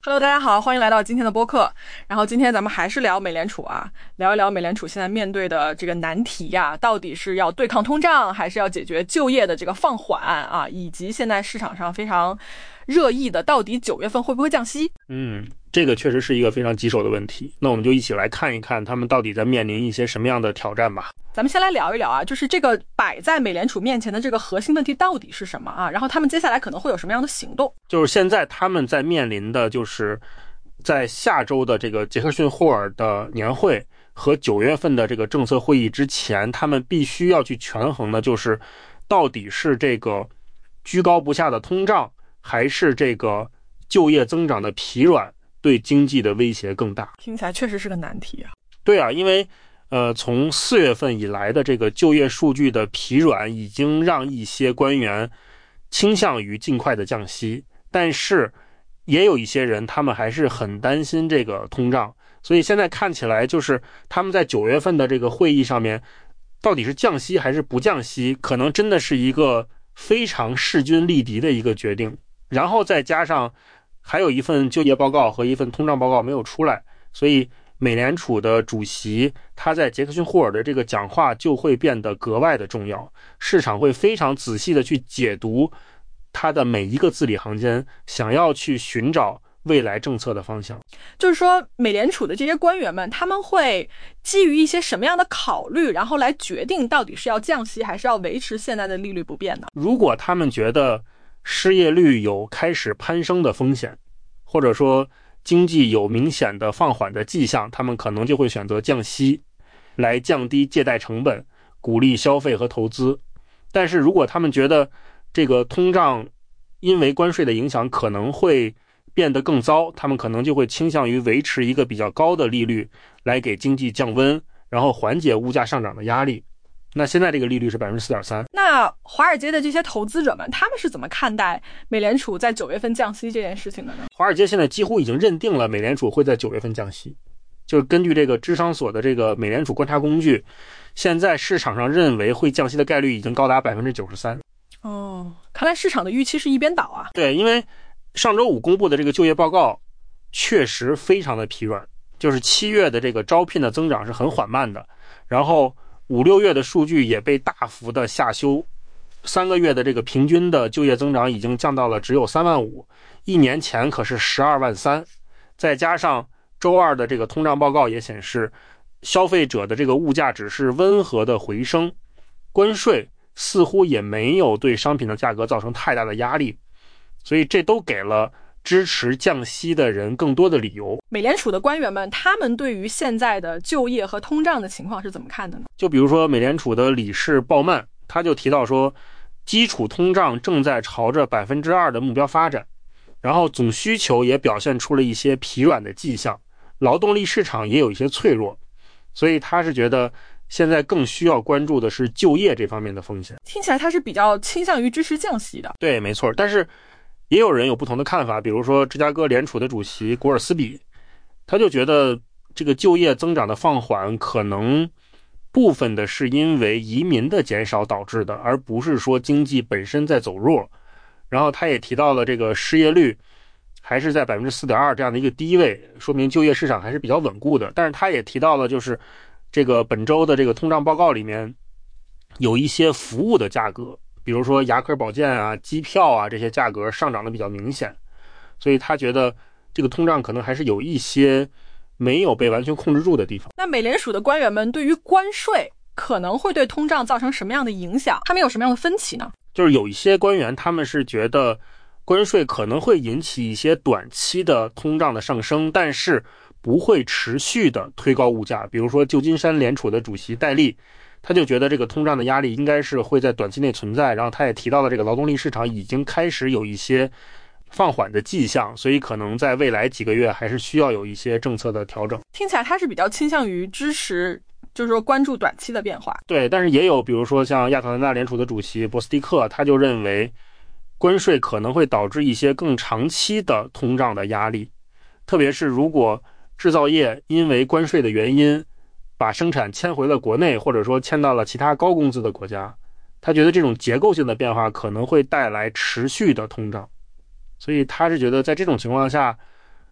Hello， 大家好，欢迎来到今天的播客。然后今天咱们还是聊美联储啊，聊一聊美联储现在面对的这个难题呀，到底是要对抗通胀，还是要解决就业的这个放缓啊，以及现在市场上非常热议的，到底9月份会不会降息？ 这个确实是一个非常棘手的问题。那我们就一起来看一看他们到底在面临一些什么样的挑战吧。 咱们先来聊一聊啊，就是这个摆在美联储面前的这个核心问题到底是什么啊？然后他们接下来可能会有什么样的行动？ 就是现在他们在面临的就是在下周的这个杰克逊霍尔的年会和9月份的这个政策会议之前，他们必须要去权衡的就是到底是这个居高不下的通胀，还是这个就业增长的疲软对经济的威胁更大。 听起来确实是个难题啊。 对啊，因为从4月份以来的这个就业数据的疲软已经让一些官员倾向于尽快的降息，但是也有一些人他们还是很担心这个通胀，所以现在看起来就是他们在9月份的这个会议上面到底是降息还是不降息，可能真的是一个非常势均力敌的一个决定。然后再加上还有一份就业报告和一份通胀报告没有出来，所以美联储的主席他在杰克逊霍尔的这个讲话就会变得格外的重要，市场会非常仔细的去解读他的每一个字里行间，想要去寻找未来政策的方向。 就是说美联储的这些官员们，他们会基于一些什么样的考虑，然后来决定到底是要降息还是要维持现在的利率不变呢？ 如果他们觉得失业率有开始攀升的风险，或者说经济有明显的放缓的迹象，他们可能就会选择降息来降低借贷成本，鼓励消费和投资。但是如果他们觉得这个通胀因为关税的影响可能会变得更糟，他们可能就会倾向于维持一个比较高的利率来给经济降温，然后缓解物价上涨的压力。那现在这个利率是 4.3%。 那华尔街的这些投资者们，他们是怎么看待美联储在9月份降息这件事情的呢？ 华尔街现在几乎已经认定了美联储会在9月份降息，就是根据这个智商所的这个美联储观察工具，现在市场上认为会降息的概率已经高达 93%。 看来市场的预期是一边倒啊。 对，因为上周五公布的这个就业报告确实非常的疲软，就是7月的这个招聘的增长是很缓慢的，然后5、6月的数据也被大幅的下修，3个月的这个平均的就业增长已经降到了只有3万5，一年前可是12万3。再加上周二的这个通胀报告也显示，消费者的这个物价只是温和的回升，关税似乎也没有对商品的价格造成太大的压力，所以这都给了支持降息的人更多的理由。 美联储的官员们，他们对于现在的就业和通胀的情况是怎么看的呢？ 就比如说美联储的理事鲍曼，他就提到说，基础通胀正在朝着 2% 的目标发展，然后总需求也表现出了一些疲软的迹象，劳动力市场也有一些脆弱，所以他是觉得现在更需要关注的是就业这方面的风险。 听起来他是比较倾向于支持降息的。 对，没错，但是也有人有不同的看法，比如说芝加哥联储的主席古尔斯比，他就觉得这个就业增长的放缓可能部分的是因为移民的减少导致的，而不是说经济本身在走弱。然后他也提到了这个失业率还是在 4.2% 这样的一个低位，说明就业市场还是比较稳固的。但是他也提到了就是这个本周的这个通胀报告里面有一些服务的价格，比如说牙科保健啊、机票啊，这些价格上涨的比较明显，所以他觉得这个通胀可能还是有一些没有被完全控制住的地方。 那美联储的官员们对于关税可能会对通胀造成什么样的影响？他们有什么样的分歧呢？ 就是有一些官员他们是觉得关税可能会引起一些短期的通胀的上升，但是不会持续的推高物价。比如说旧金山联储的主席戴利，他就觉得这个通胀的压力应该是会在短期内存在，然后他也提到了这个劳动力市场已经开始有一些放缓的迹象，所以可能在未来几个月还是需要有一些政策的调整。 听起来他是比较倾向于支持，就是说关注短期的变化。 对，但是也有比如说像亚特兰大联储的主席博斯蒂克，他就认为关税可能会导致一些更长期的通胀的压力，特别是如果制造业因为关税的原因把生产迁回了国内，或者说迁到了其他高工资的国家，他觉得这种结构性的变化可能会带来持续的通胀。所以他是觉得在这种情况下，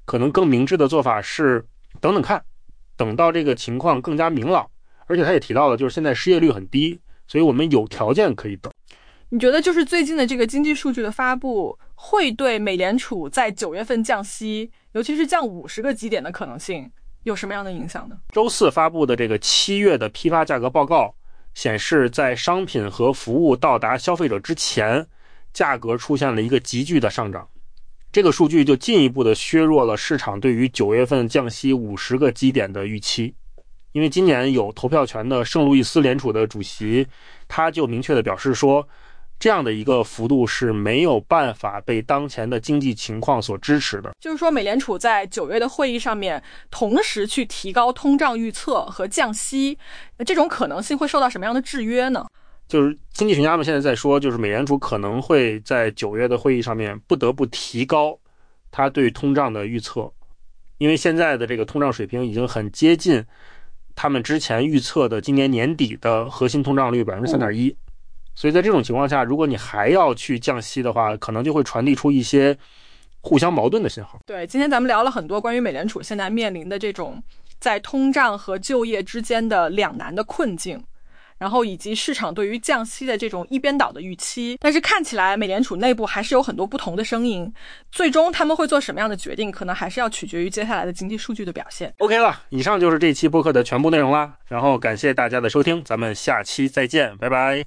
可能更明智的做法是等等看，等到这个情况更加明朗。而且他也提到了，就是现在失业率很低，所以我们有条件可以等。 你觉得就是最近的这个经济数据的发布，会对美联储在9月份降息，尤其是降50个基点的可能性有什么样的影响呢？ 周四发布的这个7月的批发价格报告显示，在商品和服务到达消费者之前，价格出现了一个急剧的上涨。这个数据就进一步的削弱了市场对于9月份降息50个基点的预期。因为今年有投票权的圣路易斯联储的主席，他就明确的表示说，这样的一个幅度是没有办法被当前的经济情况所支持的。 就是说美联储在9月的会议上面同时去提高通胀预测和降息，这种可能性会受到什么样的制约呢？ 就是经济学家们现在在说，就是美联储可能会在9月的会议上面不得不提高它对通胀的预测，因为现在的这个通胀水平已经很接近他们之前预测的今年年底的核心通胀率 3.1%。所以在这种情况下，如果你还要去降息的话，可能就会传递出一些互相矛盾的信号。 对，今天咱们聊了很多关于美联储现在面临的这种在通胀和就业之间的两难的困境，然后以及市场对于降息的这种一边倒的预期。但是看起来美联储内部还是有很多不同的声音，最终他们会做什么样的决定，可能还是要取决于接下来的经济数据的表现。 OK 了，以上就是这期播客的全部内容啦，然后感谢大家的收听，咱们下期再见，拜拜。